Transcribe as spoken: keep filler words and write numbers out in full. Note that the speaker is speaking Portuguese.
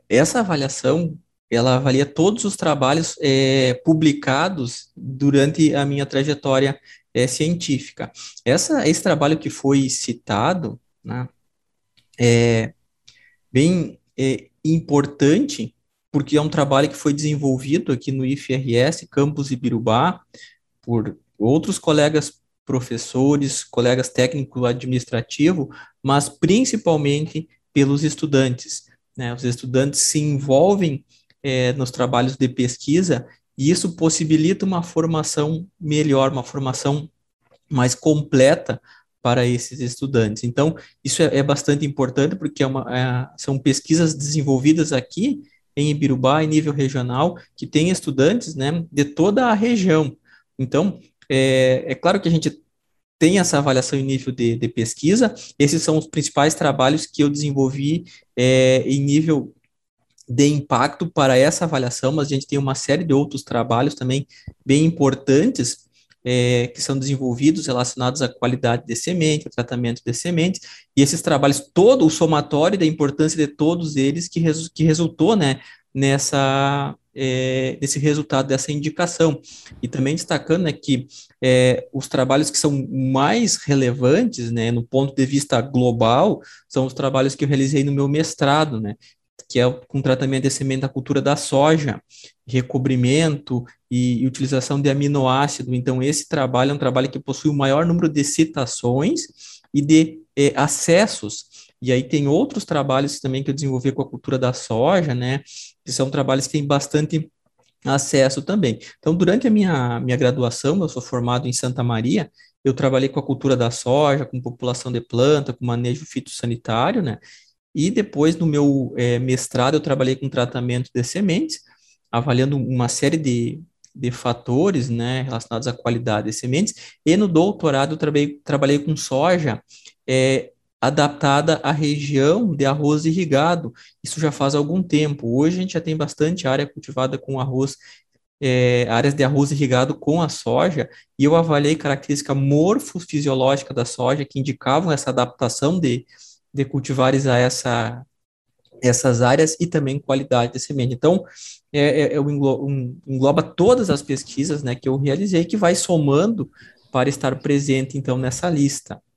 essa avaliação, ela avalia todos os trabalhos é, publicados durante a minha trajetória é, científica. Essa, esse trabalho que foi citado, né, é bem é, importante, porque é um trabalho que foi desenvolvido aqui no I F R S, Campus Ibirubá, por outros colegas professores, colegas técnico-administrativo, mas principalmente pelos estudantes, né? Os estudantes se envolvem eh, nos trabalhos de pesquisa e isso possibilita uma formação melhor, uma formação mais completa para esses estudantes. Então, isso é, é bastante importante porque é uma, é, são pesquisas desenvolvidas aqui em Ibirubá, em nível regional, que tem estudantes, né, de toda a região. Então, é, é claro que a gente tem essa avaliação em nível de, de pesquisa, esses são os principais trabalhos que eu desenvolvi é, em nível de impacto para essa avaliação, mas a gente tem uma série de outros trabalhos também bem importantes é, que são desenvolvidos relacionados à qualidade de semente, ao tratamento de sementes, e esses trabalhos, todo o somatório da importância de todos eles que, resu que resultou, né, nessa, é, nesse resultado dessa indicação. E também destacando né, que é, os trabalhos que são mais relevantes, né, no ponto de vista global, são os trabalhos que eu realizei no meu mestrado, né, que é com tratamento de semente da cultura da soja, recobrimento e, e utilização de aminoácido. Então, esse trabalho é um trabalho que possui o maior número de citações e de eh, acessos. E aí tem outros trabalhos também que eu desenvolvi com a cultura da soja, né? Que são trabalhos que têm bastante acesso também. Então, durante a minha, minha graduação, eu sou formado em Santa Maria, eu trabalhei com a cultura da soja, com população de planta, com manejo fitossanitário, né? E depois, no meu eh, mestrado, eu trabalhei com tratamento de sementes, avaliando uma série de, de fatores, né, relacionados à qualidade de sementes. E no doutorado, eu trabalhei, trabalhei com soja eh, adaptada à região de arroz irrigado. Isso já faz algum tempo. Hoje a gente já tem bastante área cultivada com arroz, eh, áreas de arroz irrigado com a soja, e eu avaliei característica morfofisiológica da soja que indicavam essa adaptação de de cultivares a essa, essas áreas e também qualidade de semente. Então, é, é, é englo, um, engloba todas as pesquisas né, que eu realizei, que vai somando para estar presente, então, nessa lista.